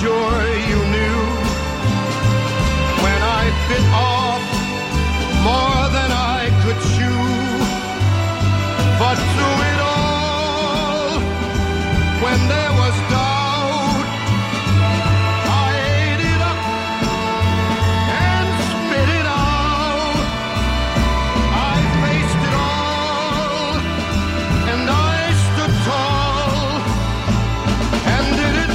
sure you knew when I bit off more than I could chew. But through it all, when there was doubt, I ate it up and spit it out. I faced it all and I stood tall and did it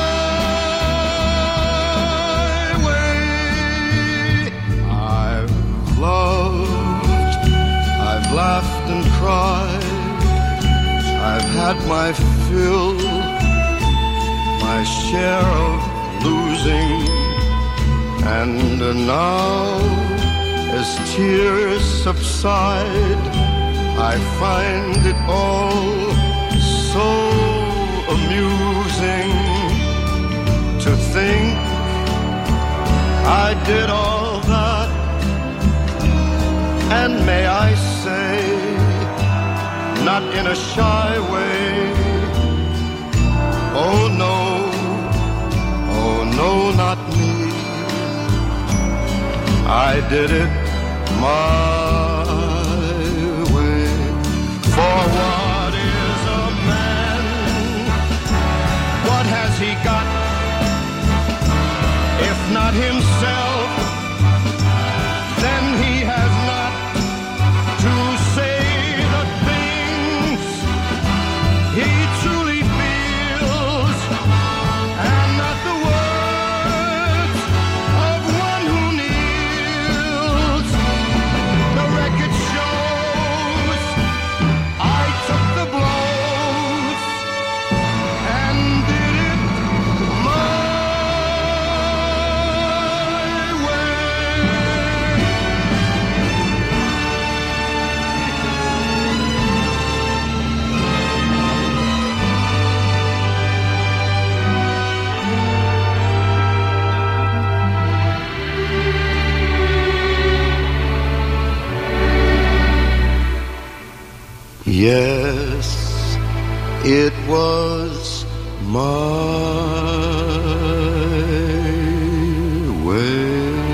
my way. I've loved, I've laughed and cried, I've had my fill, my share of losing, and now as tears subside, I find it all so amusing to think I did all that, and may I say, not in a shy way, oh no, not me. I did it my way. For what is a man? What has he got? If not himself, then he has not to say the things he truly feels, and not the words of one who kneels. The record shows I took the blows and did it my way. Yes, it was my way.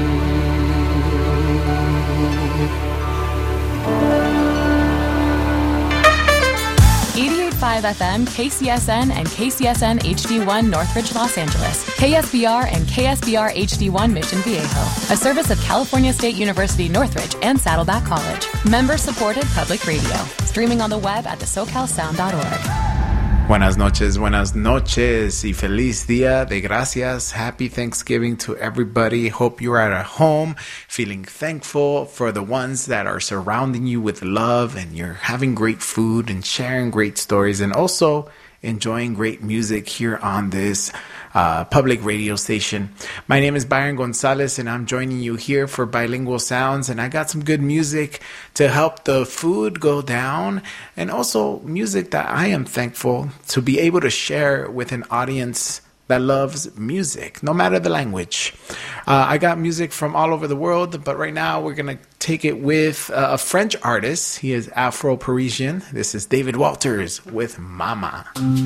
88.5 FM, KCSN, and KCSN HD1 Northridge, Los Angeles. KSBR and KSBR HD1 Mission Viejo. A service of California State University Northridge and Saddleback College. Member-supported public radio. Streaming on the web at thesocalsound.org. Buenas noches y feliz día de gracias. Happy Thanksgiving to everybody. Hope you're at home feeling thankful for the ones that are surrounding you with love, and you're having great food and sharing great stories, and also enjoying great music here on this public radio station. My name is Byron Gonzalez, and I'm joining you here for Bilingual Sounds, and I got some good music to help the food go down, and also music that I am thankful to be able to share with an audience that loves music, no matter the language. I got music from all over the world, but right now we're going to take it with a French artist. He is Afro-Parisian. This is David Walters with Mama.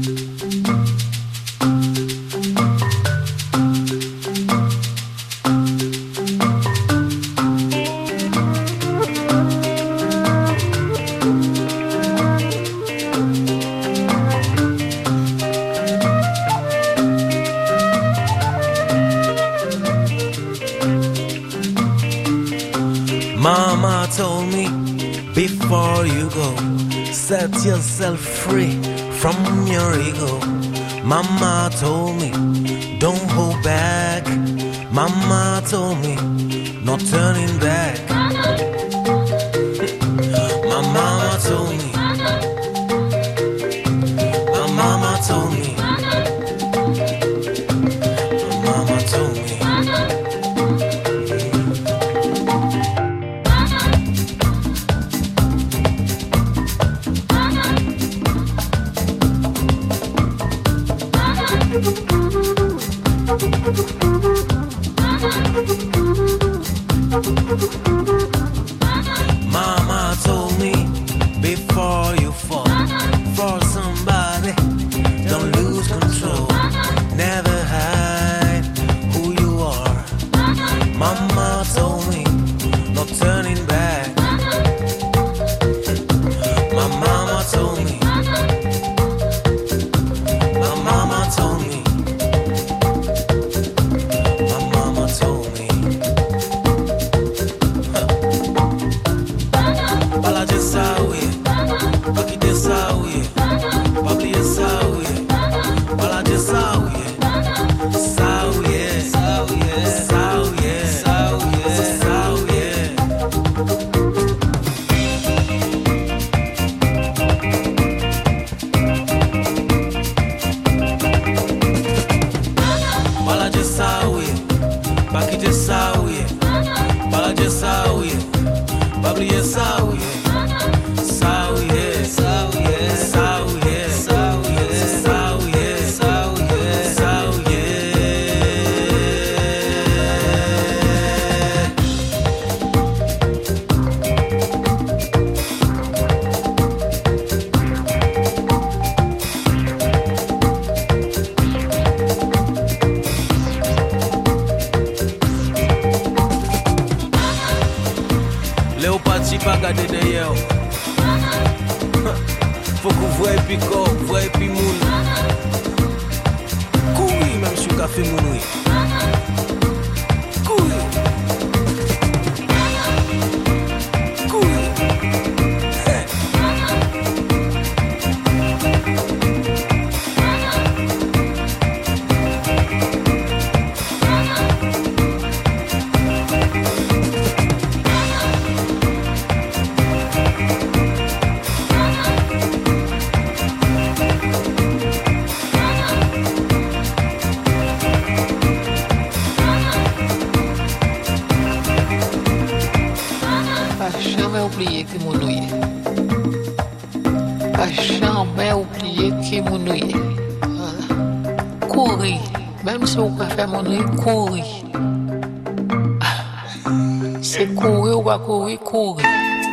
Mama told me, before you go, set yourself free from your ego. Mama told me, don't hold back. Mama told me, no turning back. My mama told me, my mama told me, my mama told me. Mama told me, before you fall for somebody, don't lose control, never hide. ça, oui. Pas quitter ça, oui. Pas dire ça, oui. Pas oublier ça, oui. Ça, oui, ça, oui, ça, oui, ça, oui, ça, oui, ça, oui, ça, oui. Léo parti pas garder derrière. Faut que vous voyez puis corps, vous voyez puis moun. Courir même sur le café mounoué. Courir. Courir. Jamais oublier que mon nouille. Pas jamais oublier que mon nouille. Voilà. Courir. Même si on peut faire mon nouille, courir. C'est courir ou pas courir, courir.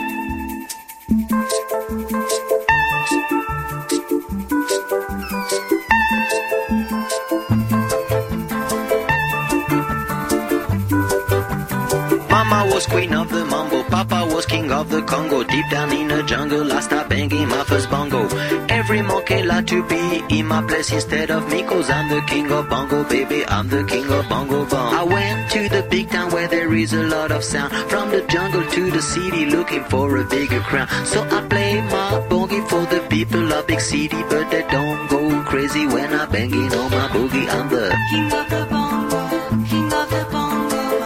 Mama was queen of the mambo, Papa was king of the Congo. Deep down in the jungle, I start banging my first bongo. Every monkey like to be in my place instead of me, cause I'm the king of bongo, baby, I'm the king of bongo bong. I went to the big town where there is a lot of sound, from the jungle to the city looking for a bigger crown. So I play my boogie for the people of big city, but they don't go crazy when I banging on my boogie. I'm the king of the bongo, king of the bongo.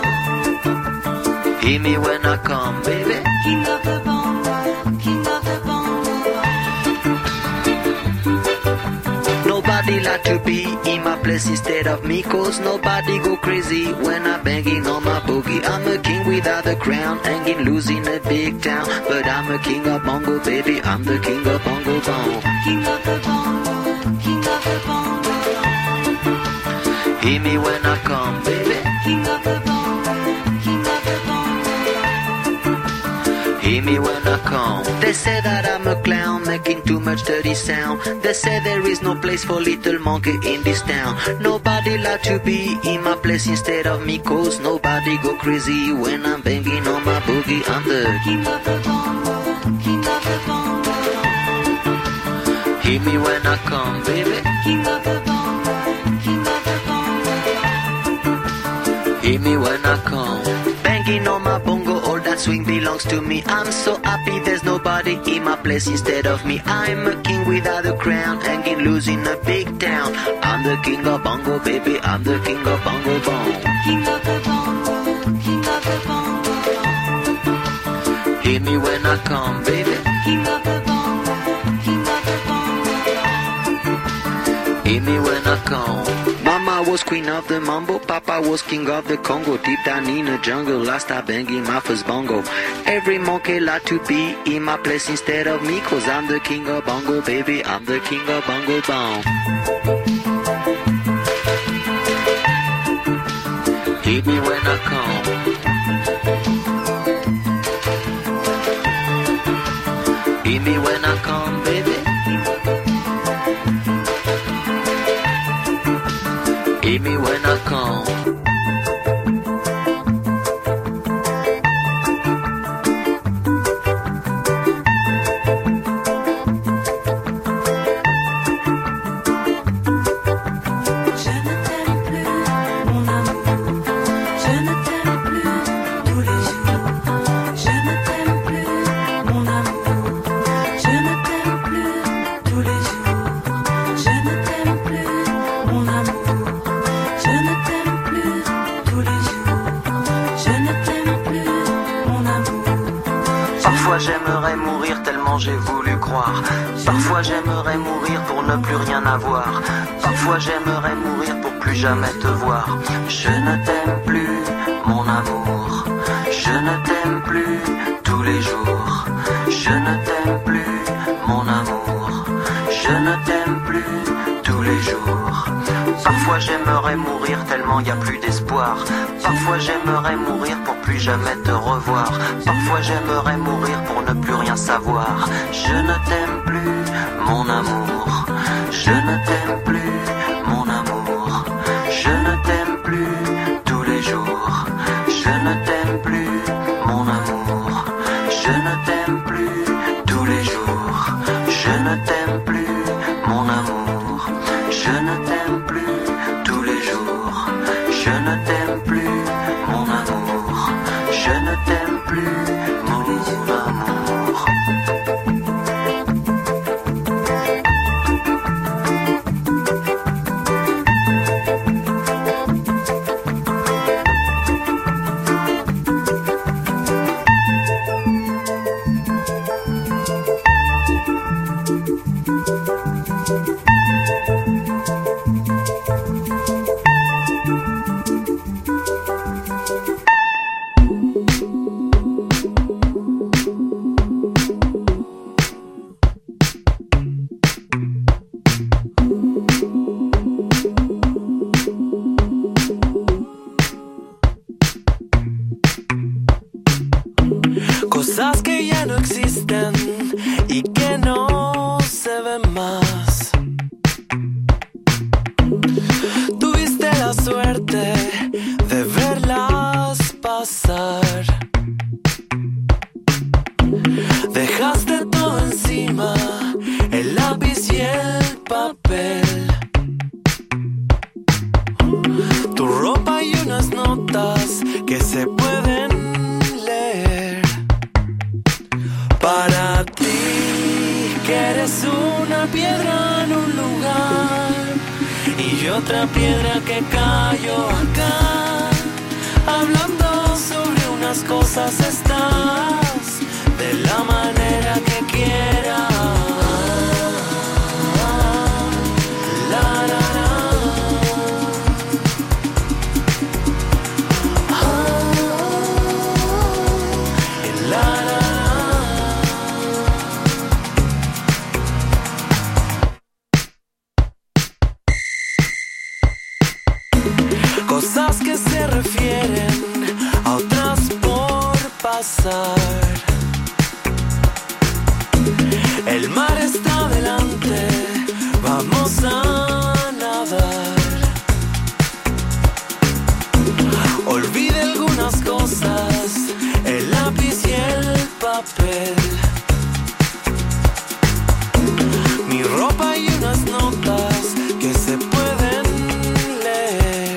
Hear me when I come, baby. King of the bongo, king of the bongo. Nobody like to be in my place instead of me, cause nobody go crazy when I'm banging on my boogie. I'm a king without a crown, hanging loose in a big town, but I'm a king of bongo, baby. I'm the king of bongo bong. King of the bongo, king of the bongo. Hear me when I come, baby. King of the bongo, king of the bongo. Hear me when I come. They say that I'm a clown, making too much dirty sound. They say there is no place for little monkey in this town. Nobody like to be in my place instead of me, cause nobody go crazy when I'm banging on my boogie. I'm the king of the bongo, king of the bongo. Hear me when I come, baby. King of the bongo, king of the bongo. Hear me when I come. Banging on my bongo, all that swing belongs to me. I'm so happy there's nobody in my place instead of me. I'm a king without a crown, hanging loose in a big town. I'm the king of bongo, baby, I'm the king of bongo bong. King of the bongo, king of the bongo. Hear me when I come, baby. King of the bongo, king of the bongo. Hear me when I come. Mama was queen of the mambo, Papa was king of the Congo. Deep down in the jungle, I start banging my first bongo. Every monkey like to be in my place instead of me, cause I'm the king of bongo, baby, I'm the king of bongo bong. Hit me when I come. Hit me when I come, baby. Hit me when I come. Parfois j'aimerais mourir tellement j'ai voulu croire. Parfois j'aimerais mourir pour ne plus rien avoir. Parfois j'aimerais mourir pour plus jamais te voir. Je ne t'aime plus, mon amour. Je ne t'aime plus tous les jours. Je ne t'aime plus, mon amour. Je ne t'aime plus tous les jours. Parfois j'aimerais mourir tellement y a plus d'espoir. Parfois j'aimerais mourir pour plus jamais te revoir. Parfois j'aimerais mourir pour ne plus rien savoir. Je ne t'aime plus, mon amour. Je ne t'aime plus, mon amour. Je ne t'aime plus tous les jours. Je ne t'aime plus, mon amour. Je ne t'aime plus tous les jours. Je ne t'aime plus, mon amour. Je ne t'aime plus tous les jours. Je ne t'aime plus, mon amour. Je ne t'aime plus, mon amour. Cosas que ya no existen y que no se ven más. Tuviste la suerte de verlas pasar. Dejaste todo encima, el lápiz y el papel. Tu ropa y unas notas que se pueden leer. Para ti, que eres una piedra en un lugar y otra piedra que cayó acá. Hablando sobre unas cosas estás de la manera que quieras. La, la, la. La, la. Cosas que se refieren a otras por pasar. El mar está delante, vamos a nadar. Olvide algunas cosas, el lápiz y el papel. Mi ropa y unas notas que se pueden leer.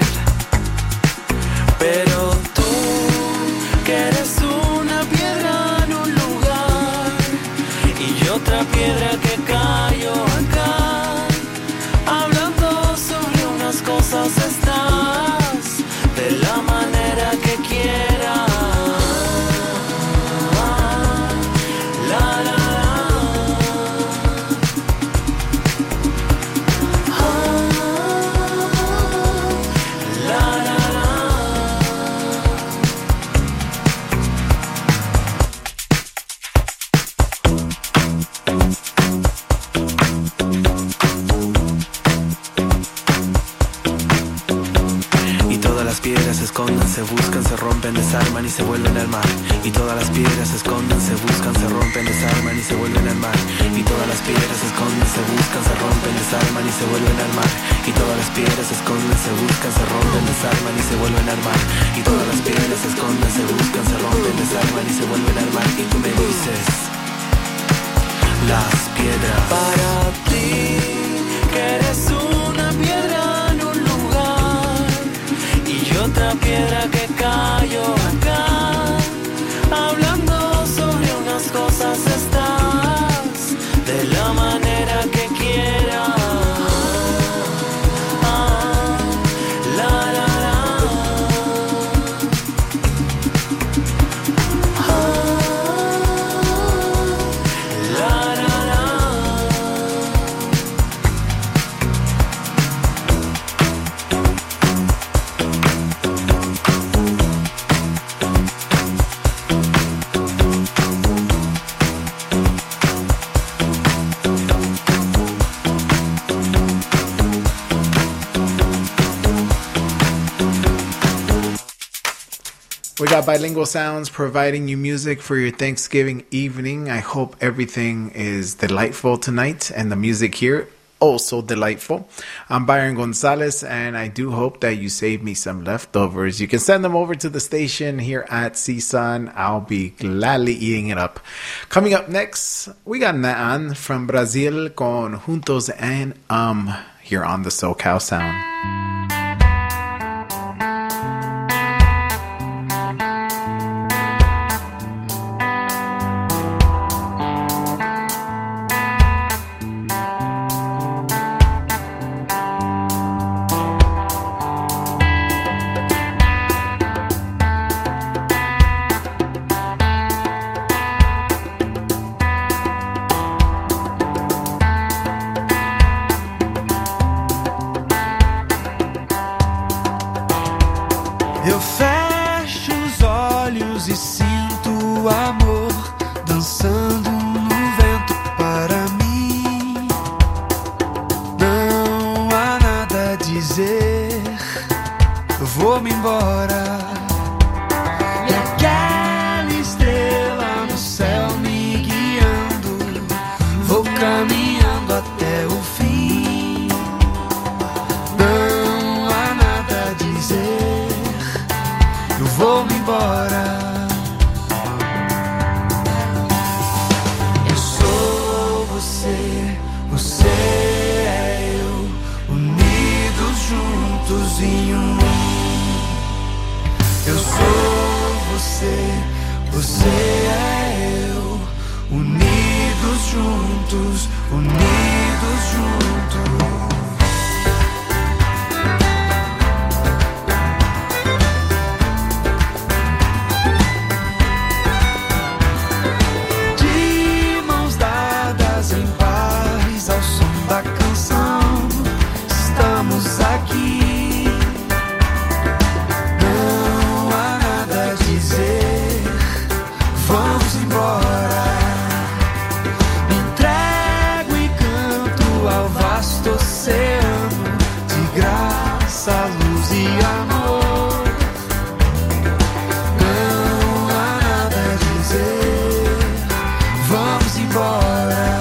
Pero tú, que eres una piedra en un lugar y otra piedra que cayó acá. Hablando sobre unas cosas estás de la manera que quieras. La, la, la. La, la, la. Y todas las piedras se esconden, se buscan, se rompen, desarman y se vuelven al mar. Y todas las piedras se esconden, se buscan, se rompen, desarman y se vuelven al mar. Y todas las piedras se esconden, se buscan, se rompen, desarman y se vuelven al mar. Y todas las piedras se esconden, se buscan, se rompen, desarman y se vuelven al mar. Y todas las piedras se esconden, se buscan, se rompen, desarman y se vuelven al mar. Y tú me dices, las piedras. Para ti, que eres una piedra en un lugar y otra piedra que cayó acá. Hablando sobre unas cosas estás de la manera que quieras. La, la, la. La, la, la. We got Bilingual Sounds providing you music for your Thanksgiving evening. I hope everything is delightful tonight and the music here also delightful. I'm Byron Gonzalez, and I do hope that you save me some leftovers. You can send them over to the station here at CSUN. I'll be gladly eating it up. Coming up next, we got Naan from Brazil con Juntos and here on the SoCal Sound. Eu fecho os olhos e sinto o amor dançando no vento para mim. Não há nada a dizer, eu vou-me embora. E aquela estrela no céu me guiando, vou caminhando até o fim. Não há nada a dizer, eu vou-me embora. Eu sou você, você é eu, unidos juntos em um. Eu sou você, você é eu, unidos juntos, unidos juntos. Luz e amor, não há nada a dizer, vamos embora.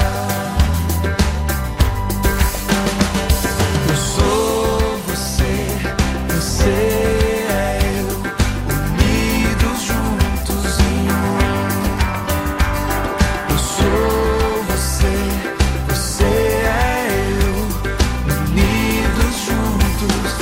Eu sou você, você é eu, unidos juntos em um. Eu sou você, você é eu, unidos juntos.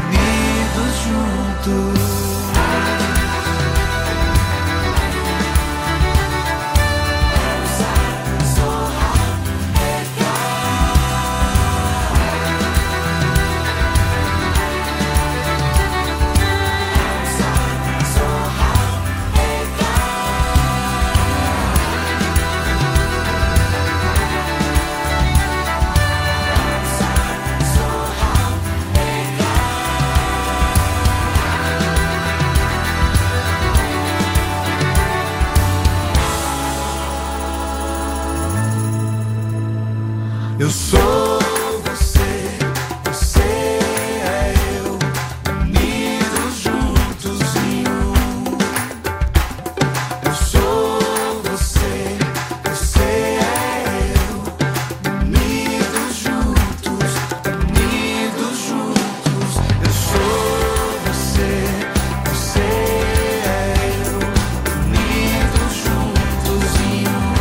Eu sou você, você é eu, unidos juntos em um. Eu sou você, você é eu, unidos juntos, unidos juntos. Eu sou você, você é eu, unidos juntos em um.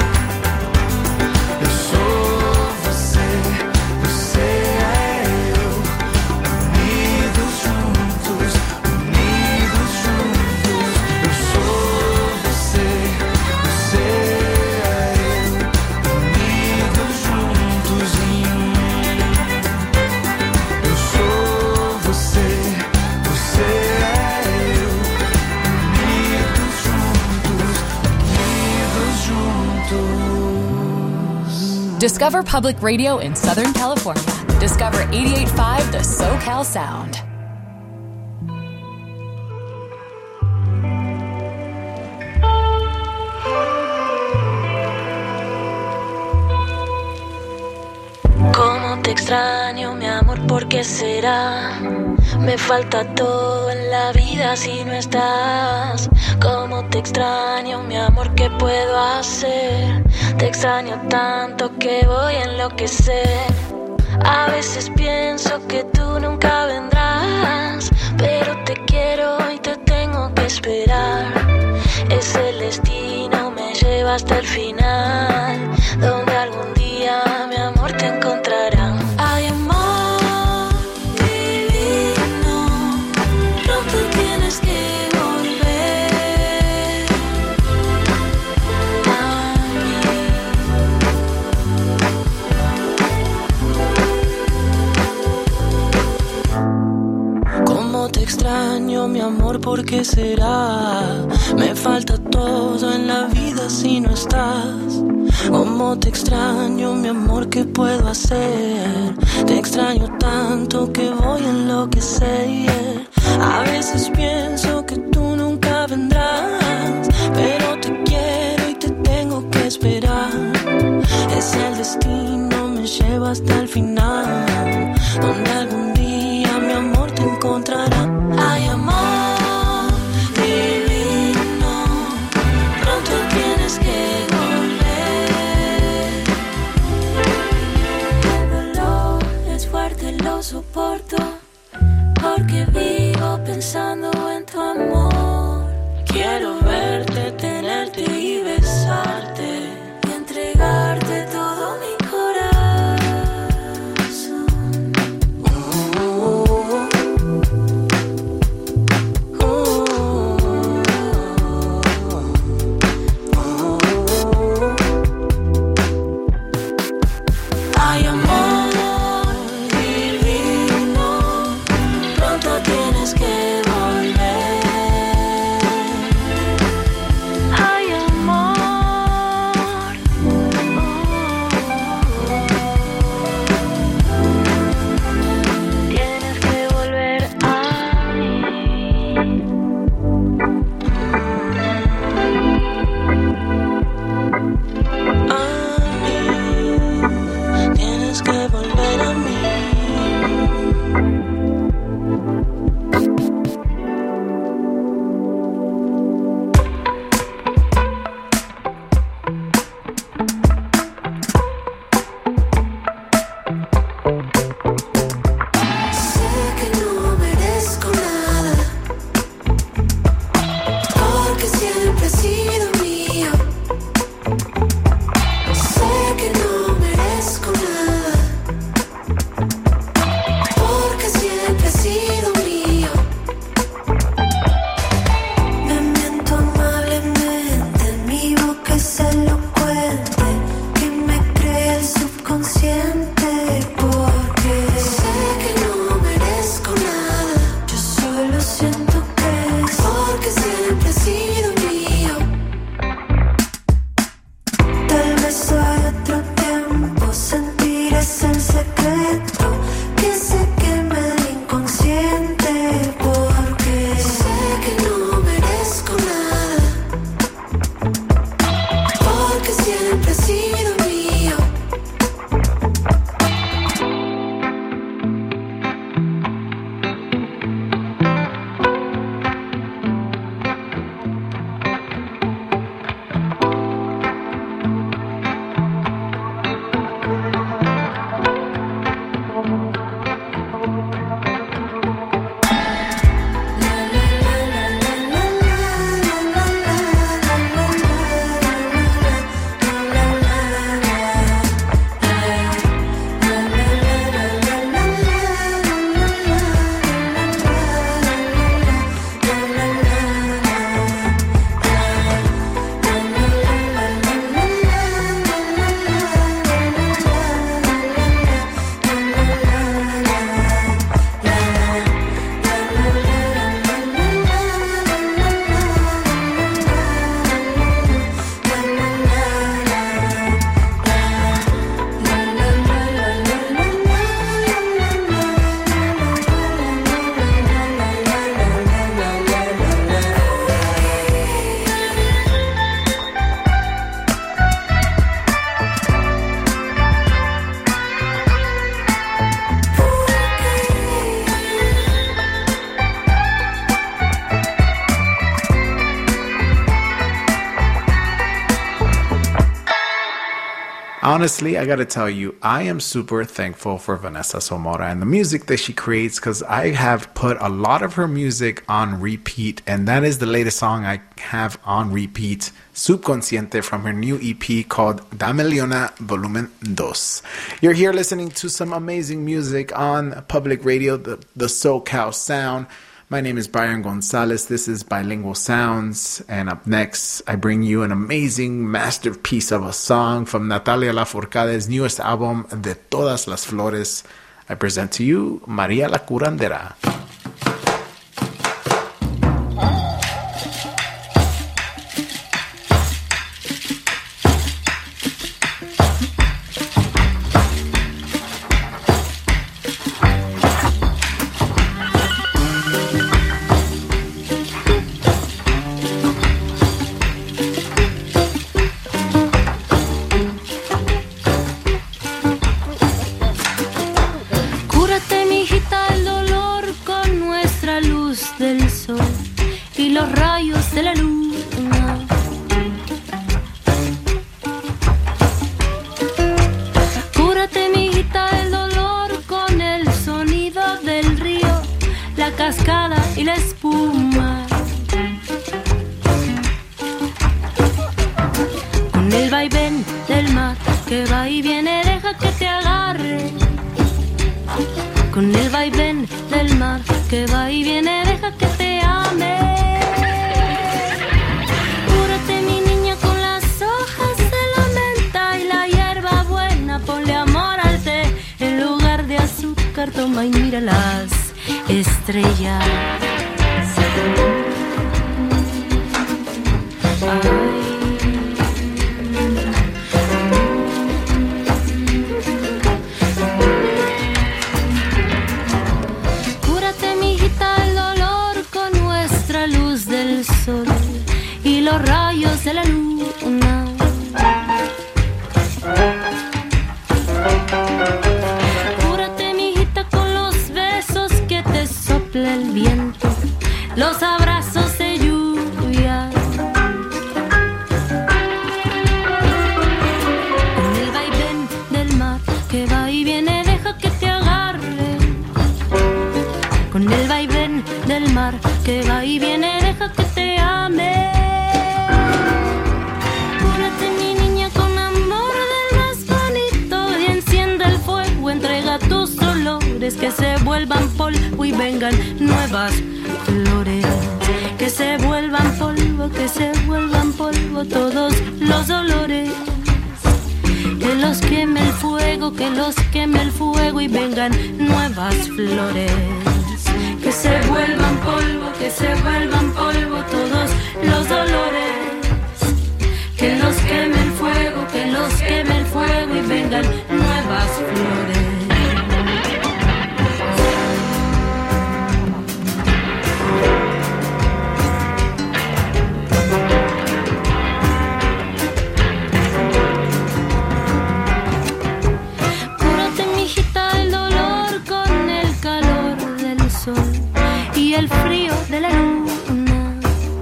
Eu sou você, você é eu, unidos juntos, unidos juntos. Eu sou você, você é eu, unidos juntos em um. Eu sou você, você é eu, unidos juntos, unidos juntos. Discover Public Radio in Southern California. Discover 88.5 The SoCal Sound. ¿Cómo te te extraño, mi amor, ¿por qué será? Me falta todo en la vida si no estás. Cómo te extraño, mi amor, ¿qué puedo hacer? Te extraño tanto que voy a enloquecer. A veces pienso que tú nunca vendrás, pero te quiero y te tengo que esperar. Es el destino, me lleva hasta el final, donde algún día mi amor te encontrará. Ay, amor divino, pronto tienes que volver a mí. Cómo te extraño, mi amor, ¿por qué será? Me falta todo en la vida si no estás. Cómo te extraño, mi amor, ¿qué puedo hacer? Te extraño tanto que voy a enloquecer. A veces pienso que tú nunca vendrás, pero te quiero y te tengo que esperar. Es el destino, me lleva hasta el final, donde algún día mi amor te encontrará. Ay, amor divino, pronto tienes que volver. El dolor es fuerte, lo soporto, porque vivo pensando en tu amor. Quiero verte, tenerte y besarte, y entregarte todo mi corazón. honestly, I gotta tell you, I am super thankful for Vanessa Zamora and the music that she creates, because I have put a lot of her music on repeat, and that is the latest song I have on repeat, Subconsciente, from her new EP called Dame Leona Volumen 2. You're here listening to some amazing music on public radio, the SoCal Sound. My name is Byron Gonzalez. This is Bilingual Sounds. And up next, I bring you an amazing masterpiece of a song from Natalia Lafourcade's newest album, De Todas las Flores. I present to you María la Curandera. Toma y mira las estrellas. Cúrate, mijita, el dolor con nuestra luz del sol y los rayos de la luna. El viento, los abrazos de lluvia, con el vaivén del mar que va y viene, deja que te agarre. Con el vaivén del mar que va y viene, deja que te ame. Cúrate, mi niña, con amor del más bonito y enciende el fuego, entrega tus dolores que se vuelvan polvo y vengan nuevas flores, que se vuelvan polvo todos los dolores, que los queme el fuego, que los queme el fuego y vengan nuevas flores, que se vuelvan polvo todos los dolores, que los queme el fuego, que los queme el fuego y vengan nuevas flores. Y el frío de la luna.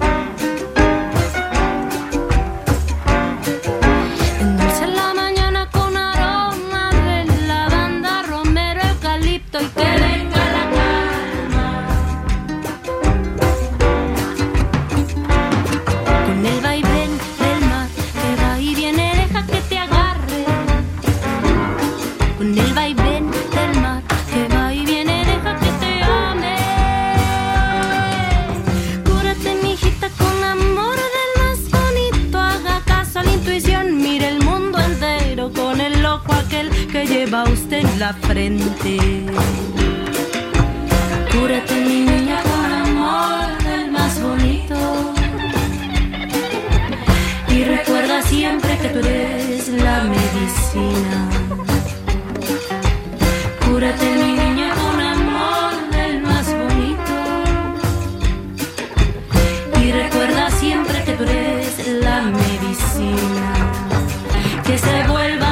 Endulce la mañana con aroma de lavanda, romero, eucalipto y que venga la calma. Con el vaivén del mar que va y viene, deja que te agarre. Con el vaivén del mar que va y viene, deja que te ame. Con el loco aquel que lleva usted en la frente. Cúrate, mi niña, con amor del más bonito y recuerda siempre que tú eres la medicina. Cúrate, mi niña, con amor del más bonito y recuerda siempre que tú eres la medicina. Que se vuelvan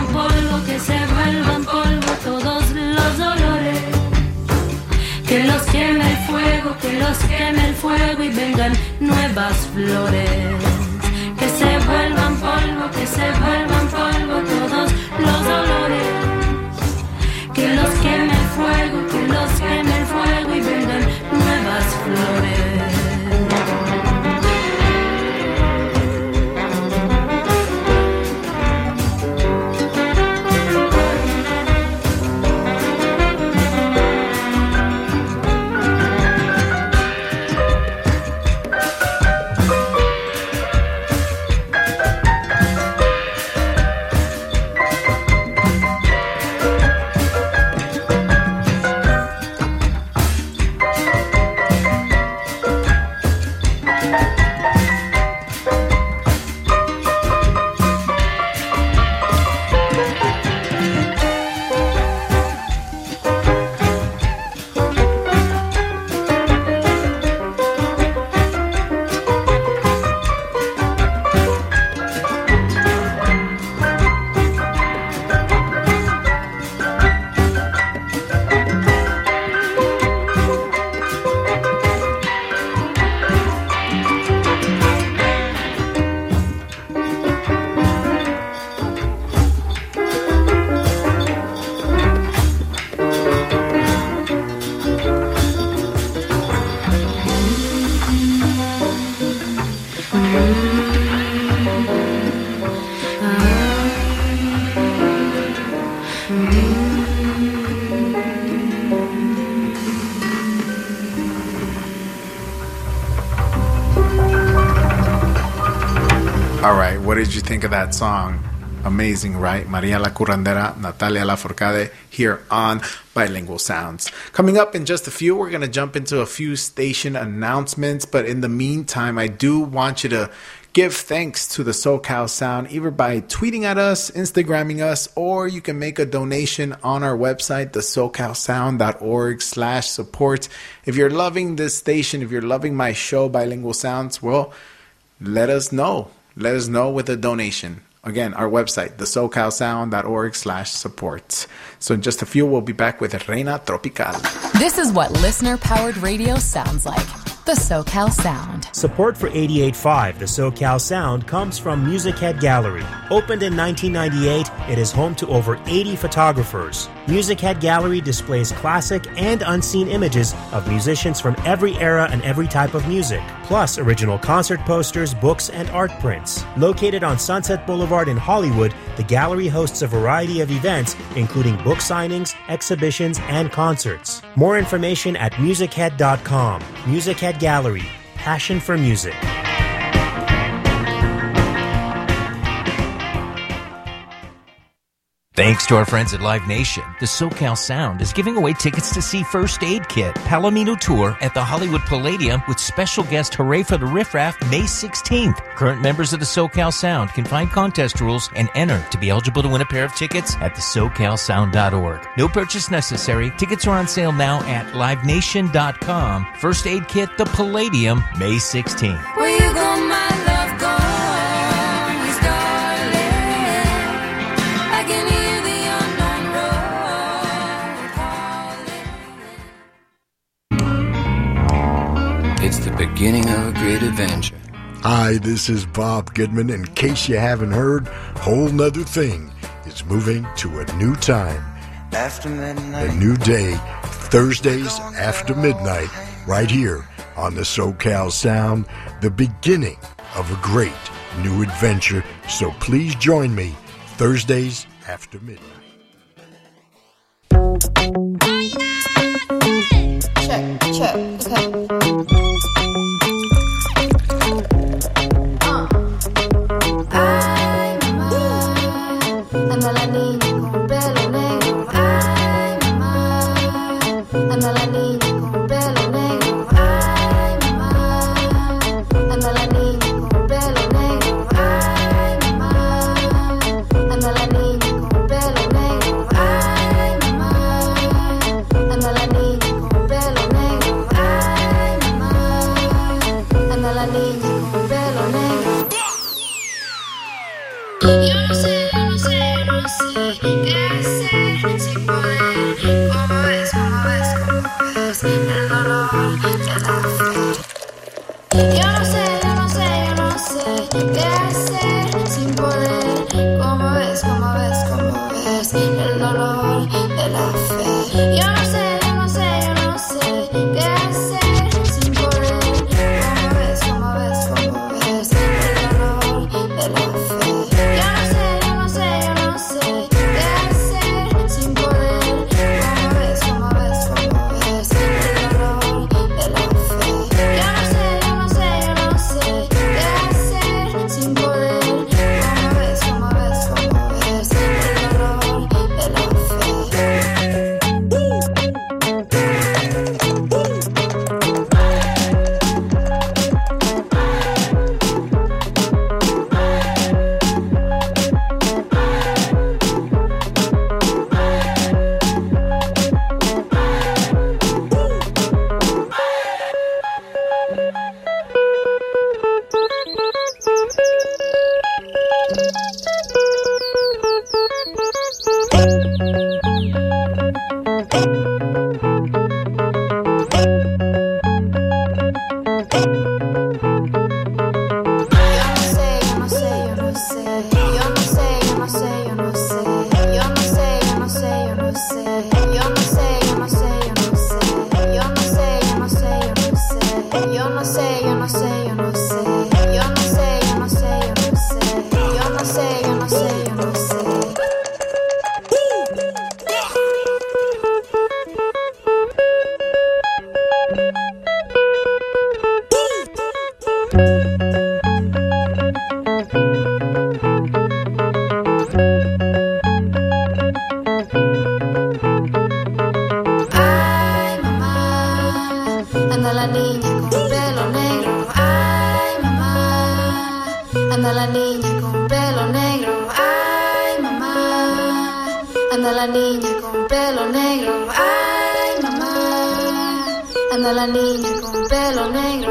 polvo todos los dolores, que los queme el fuego, que los queme el fuego y vengan nuevas flores, que se vuelvan polvo todos los dolores, que los queme el fuego, que los queme el fuego y vengan nuevas flores. All right, what did you think of that song? Amazing, right? Maria La Curandera, Natalia Lafourcade here on Bilingual Sounds. Coming up in just a few, we're going to jump into a few station announcements. But in the meantime, I do want you to give thanks to the SoCal Sound, either by tweeting at us, Instagramming us, or you can make a donation on our website, thesocalsound.org/support. If you're loving this station, if you're loving my show, Bilingual Sounds, well, let us know. Let us know with a donation. Again, our website, thesocalsound.org/support. So in just a few, we'll be back with Reina Tropical. This is what listener-powered radio sounds like. The SoCal Sound. Support for 88.5, the SoCal Sound, comes from Music Head Gallery. Opened in 1998, it is home to over 80 photographers. Music Head Gallery displays classic and unseen images of musicians from every era and every type of music, plus original concert posters, books, and art prints. Located on Sunset Boulevard in Hollywood, the gallery hosts a variety of events, including book signings, exhibitions, and concerts. More information at musichead.com. Music Head Gallery, passion for music. Thanks to our friends at Live Nation, the SoCal Sound is giving away tickets to see First Aid Kit Palomino Tour at the Hollywood Palladium with special guest Hooray for the Riff Raff May 16th. Current members of the SoCal Sound can find contest rules and enter to be eligible to win a pair of tickets at thesocalsound.org. No purchase necessary. Tickets are on sale now at livenation.com. First Aid Kit, the Palladium, May 16th. Where you go, my love, go. It's the beginning of a great adventure. Hi, this is Bob Goodman. In case you haven't heard, Whole 'Nuther Thing is moving to a new time. After midnight. A new day, Thursdays after midnight, right here on the SoCal Sound, the beginning of a great new adventure. So please join me Thursdays after midnight. Check, okay. Ay, mamá, anda la niña con pelo negro. Ay, mamá, anda la niña con pelo negro. Ay, mamá, anda la niña con pelo negro. Ay, mamá, anda la niña con pelo negro. Ay, mamá, anda la niña con pelo negro. Ay, mamá, anda la niña con pelo negro. Yo no sé qué hacer sin poder. ¿Cómo ves el dolor que da fe? Yo no sé qué hacer sin poder. ¿Cómo ves no sé, yo no sé, yo no sé. Yo no sé, yo no sé, yo no sé. Yo no sé, yo no sé, yo no sé. Ay, mamá, anda la niña con pelo negro. Ay, mamá, anda la niña con pelo negro. Ay, mamá, anda la niña con pelo negro. Ay, mamá, anda la niña con pelo negro.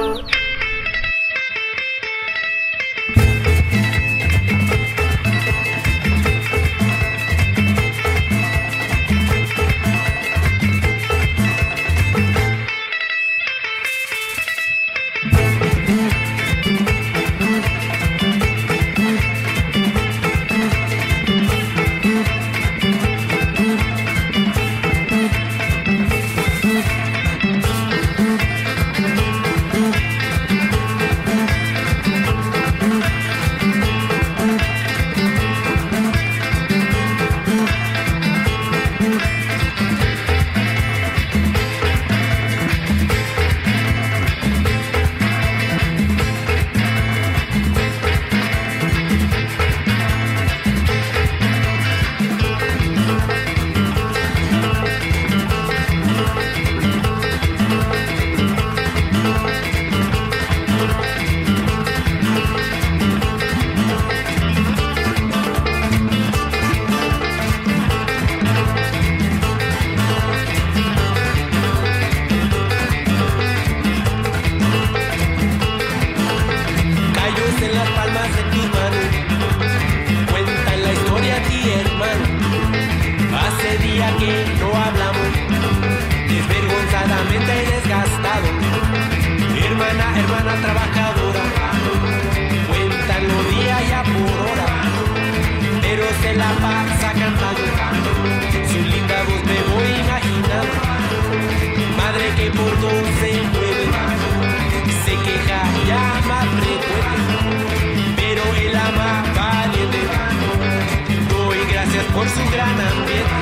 Callos en las palmas de tus manos cuentan la historia a ti, hermano. Hace día que no hablamos, desvergonzadamente desgastado. Hermana, hermana trabajadora, cuéntalo día ya por hora, pero se la pasa cantando. Su linda voz me voy imaginando. Madre que por dos se mueve, se queja, llama, frecuente, pero él ama valiente. Doy gracias por su gran ambiente.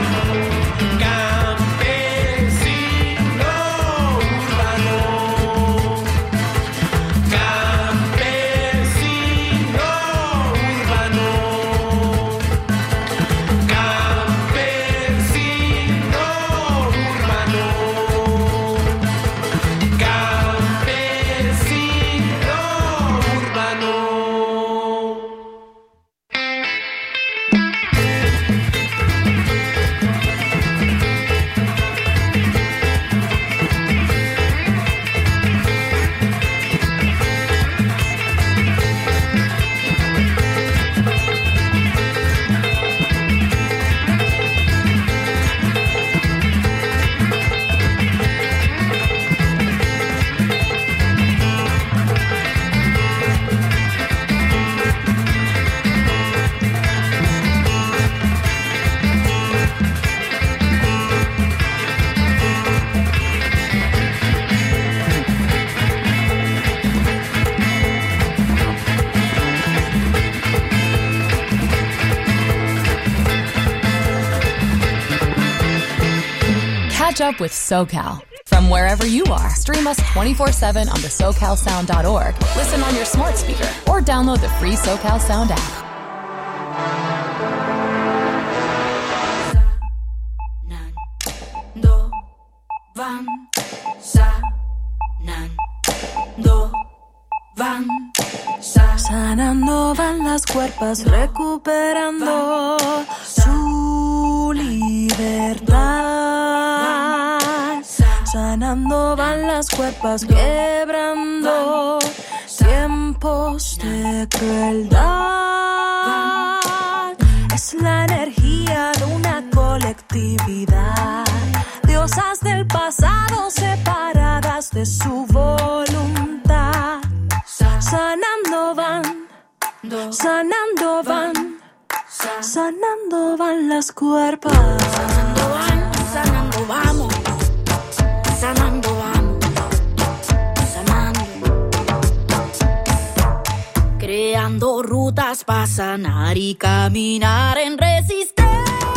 Campesino urbano, campesino urbano, campesino urbano, campesino urbano. Catch up with SoCal from wherever you are. Stream us 24/7 on the SoCalSound.org. Listen on your smart speaker or download the free SoCal Sound app. Van, sanando, van, sanando van las cuerpas, recuperando su libertad. Sanando van las cuerpas, quebrando tiempos de crueldad. Es la energía de una colectividad. Diosas del pasado separadas de su voluntad. Sanando van, sanando van, sanando van las cuerpas. Sanando van, sanando vamos, sanando vamos, sanando. horas para sanar y caminar en resistencia.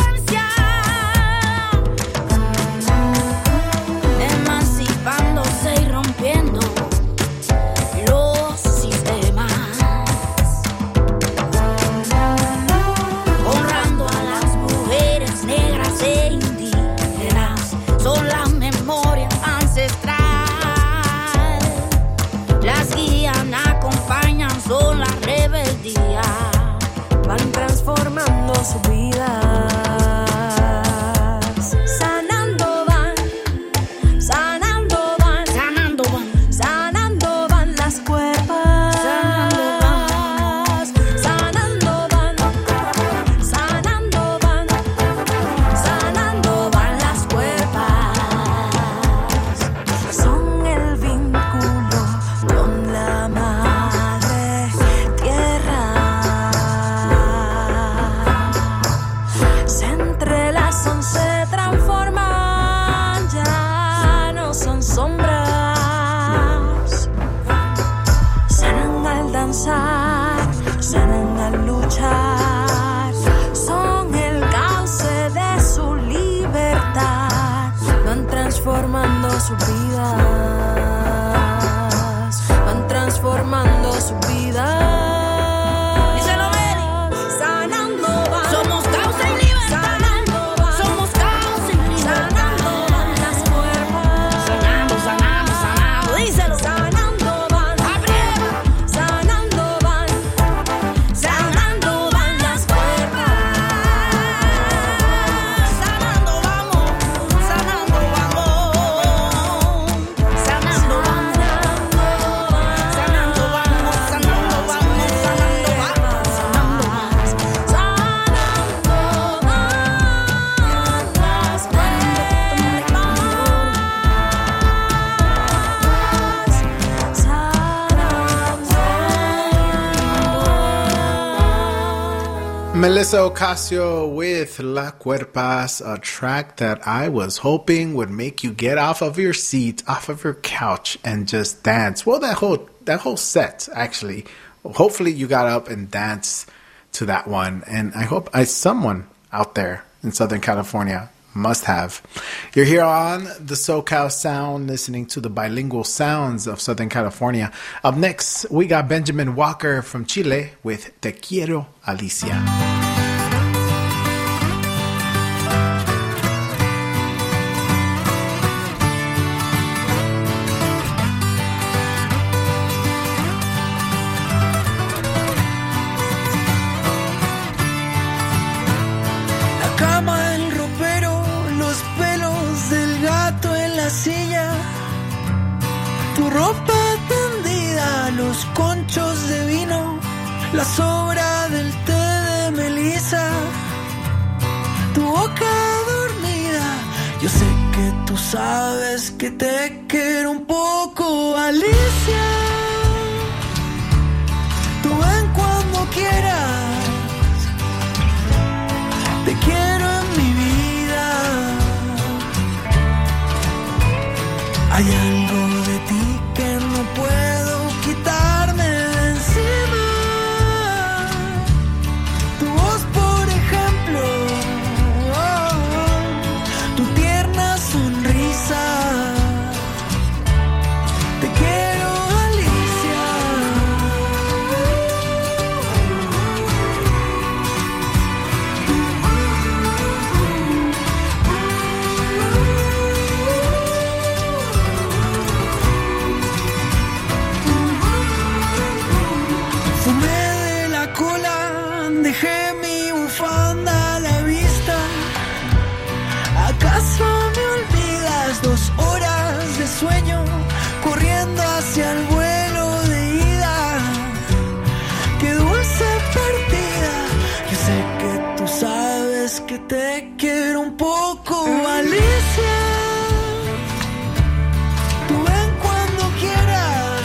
Emancipándose y rompiendo los sistemas. Honrando a las mujeres negras e indígenas. Son la memoria ancestral. Las guían, acompañan, son la rebeldía. Van transformando su vida. Sanando van, sanando van, sanando van, sanando van las cuerpas. Sanando van, sanando van, sanando van las cuerpas. Son el vínculo con la madre tierra. Se entrelazan, se transforman, ya no son sombras. Sanan al danzar, sanan al luchar. Son el cauce de su libertad. Van transformando sus vidas. Van transformando sus vidas. Díselo, Mary. Sanando van. Somos causa y libertad. Sanando van. Somos causa y libertad. Sanando van las cuerpas. Sanando, sanando, sanando. Díselo. Sanando van. Aprieta. Sanando van. Sanando van las cuerpas. Sanando vamos. Sanando vamos. Sanando vamos. Sanando vamos. Sanando vamos. Sanando vamos. Sanando vamos. Melissa Ocasio with La Cuerpas, a track that I was hoping would make you get off of your seat, off of your couch, and just dance. Well, that whole set, actually. Hopefully you got up and danced to that one. And I hope someone out there in Southern California must have. You're here on the SoCal Sound, listening to the bilingual sounds of Southern California. Up next, we got Benjamin Walker from Chile with Te Quiero, Alicia. La cama, el ropero, los pelos del gato en la silla, tu ropa tendida, los conchos de vino, la sobra del té de melisa, tu boca dormida. Yo sé que tú sabes que te quiero un poco, Alicia. Tú ven cuando quieras. Te quiero en mi vida. Hay algo de ti que no puedo quitarme de encima. Tu voz, por ejemplo, tu tierna sonrisa. Te quiero, Alicia. Fumé de la cola, dejé mi bufanda a la vista. ¿Acaso me olvidas? 2 horas de sueño, corriendo hacia el vuelo de ida. Qué dulce partida. Yo sé que tú sabes que te quiero un poco, Alicia. Tú ven cuando quieras.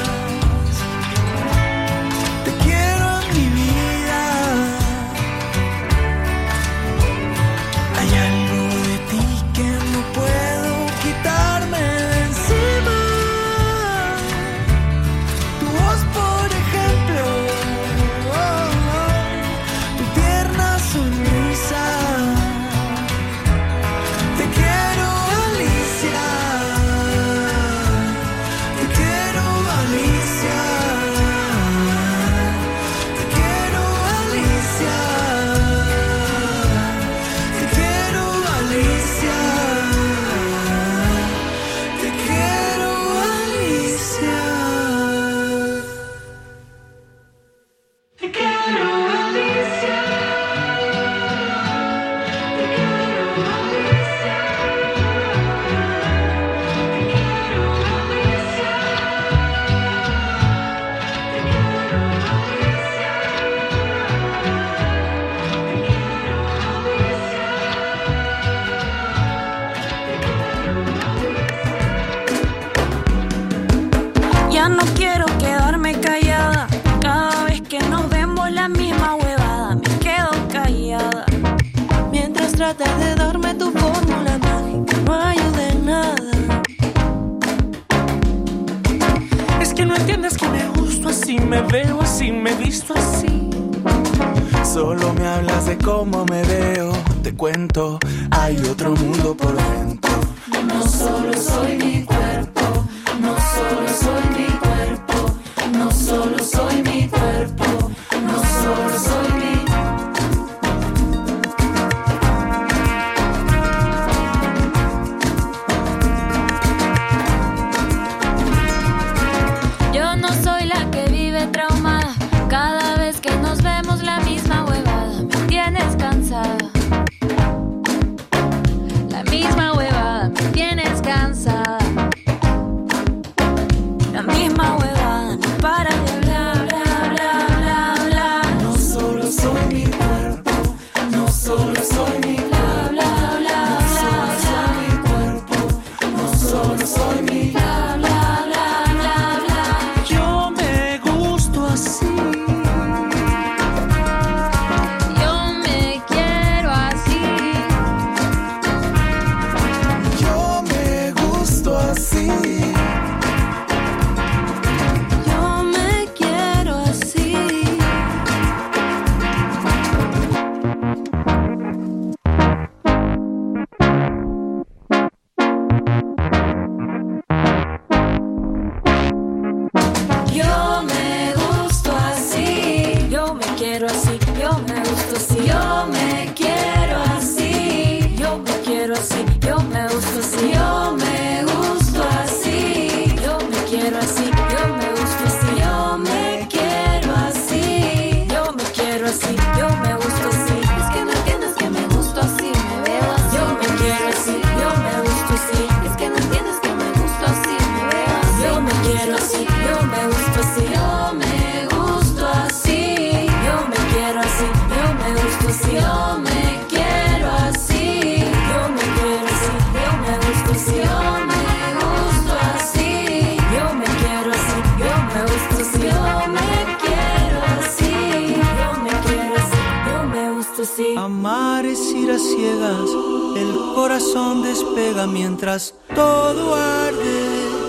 Te quiero en mi vida. Hay algo de ti que no puedo quitarme de encima. Ya no quiero quedarme callada. Cada vez que nos vemos la misma huevada. Me quedo callada. Mientras tratas de darme tu fórmula mágica, no ayuda en nada. Es que no entiendes que me gusto así, me veo así, me visto así. Solo me hablas de cómo me veo. Te cuento, hay otro mundo por dentro. No solo soy mi cuerpo, no solo soy mi cuerpo, no solo soy mi cuerpo, no solo soy mi. Yo no soy la que vive traumada. Cada vez que nos vemos la misma huevada. Me tienes cansada. La misma huevada, me tienes cansada. La misma huevada, no para de hablar, bla, bla, bla, bla. No solo soy mi cuerpo, no solo soy mi bla, bla, bla, bla. No solo soy mi cuerpo, no solo soy mi bla, bla, bla, bla, bla. Yo me gusto así. Yo me quiero así. Yo me gusto así. Yo me quiero así. Yo me gusto así, Yo me quiero así. Yo me gusto así. yo me quiero así, Yo me quiero así. Yo me gusto así. yo me gusto así, Yo me quiero así. Yo me gusto así. yo me quiero así. Yo me quiero así. Yo me gusto así. Es que no entiendes que me gusto así, me veo así. Yo me quiero así. Yo me gusto así. Es que no entiendes que me gusto así, me veo así. Yo me quiero así. Yo me gusto así. Yo me gusto así, Yo me quiero así. Yo me gusto así. yo me quiero así, Yo me quiero así. Yo me gusto así. yo me gusto así, Yo me quiero así. Yo me gusto así. yo me quiero así. Yo me quiero así. Yo me gusto así. Amar es ir a ciegas, el corazón despega mientras todo arde.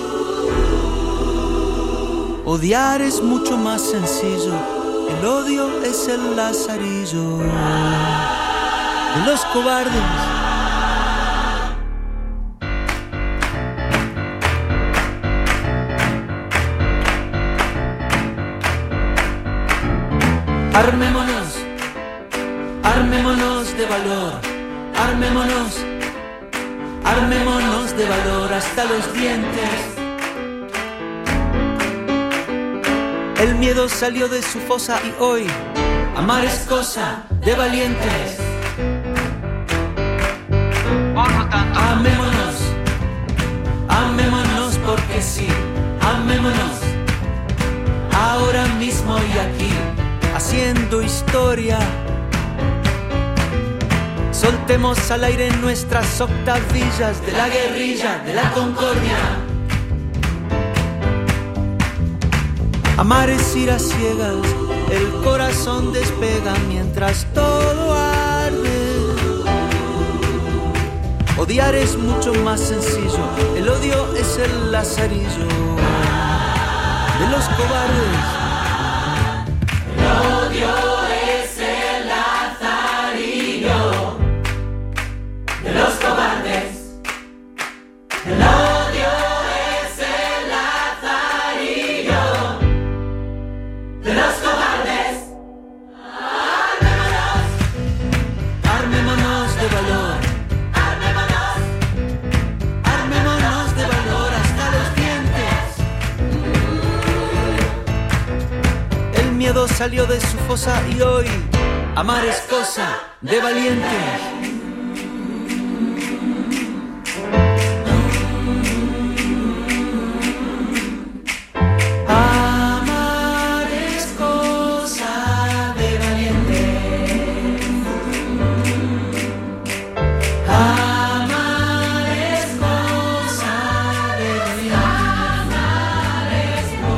Odiar es mucho más sencillo, el odio es el lazarillo de los cobardes. Armémonos, armémonos de valor, armémonos, armémonos de valor hasta los dientes. El miedo salió de su fosa y hoy amar es cosa de valientes. Por lo tanto, amémonos, amémonos porque sí, amémonos, ahora mismo y aquí, haciendo historia. Soltemos al aire nuestras octavillas de la guerrilla, de la concordia. Amar es ir a ciegas, el corazón despega mientras todo arde. Odiar es mucho más sencillo, el odio es el lazarillo de los cobardes. El odio es el lazarillo de los cobardes. El odio es el lazarillo de los cobardes. Armémonos de valor, armémonos de valor hasta los dientes. El miedo salió de su fosa y hoy amar es cosa de valientes. Amar es cosa de valientes. Amar es cosa de valientes.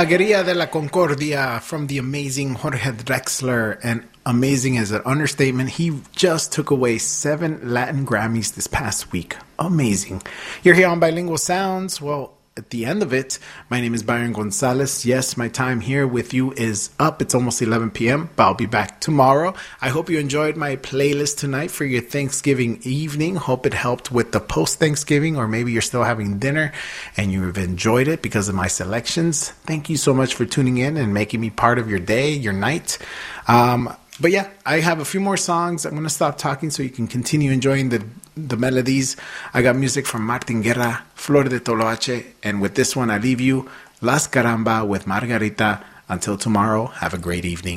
Milagrería de la Concordia from the amazing Jorge Drexler. And amazing is an understatement. He just took away 7 Latin Grammys this past week. Amazing. You're here on Bilingual Sounds. Well, at the end of it, my name is Byron Gonzalez. Yes, my time here with you is up. It's almost 11 p.m., but I'll be back tomorrow. I hope you enjoyed my playlist tonight for your Thanksgiving evening. Hope it helped with the post-Thanksgiving, or maybe you're still having dinner and you've enjoyed it because of my selections. Thank you so much for tuning in and making me part of your day, your night. But yeah, I have a few more songs. I'm going to stop talking so you can continue enjoying the melodies. I got music from Martin Guerra, Flor de Toloache, and with this one I leave you, Las Caramba with Margarita. Until tomorrow, have a great evening.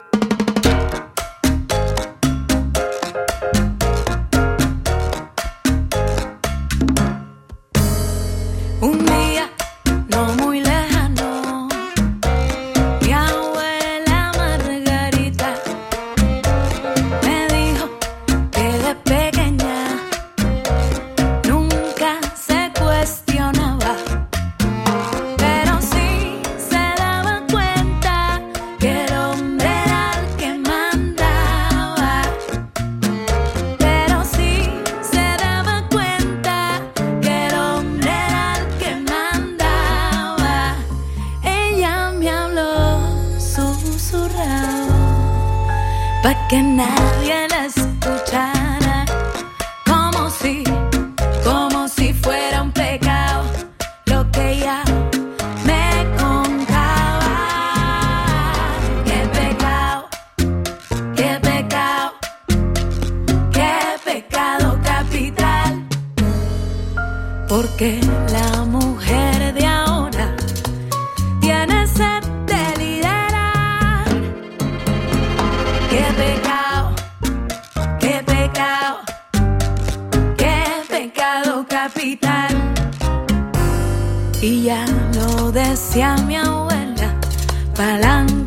Un día no muy lejano, mi abuela Margarita me dijo que de pequeña nunca se cuestionaba, pero sí se daba cuenta que el hombre era el que mandaba, pero sí se daba cuenta que el hombre era el que mandaba. Ella me habló susurrado pa' que nadie la escuchara, como si fuera un pecado lo que ella me contaba. Qué pecado, qué pecado, qué pecado capital, porque la mujer de ahora tiene sed de liderar. Qué pecado, qué pecado, qué pecado capital. Y ya lo decía mi abuela, pa'lante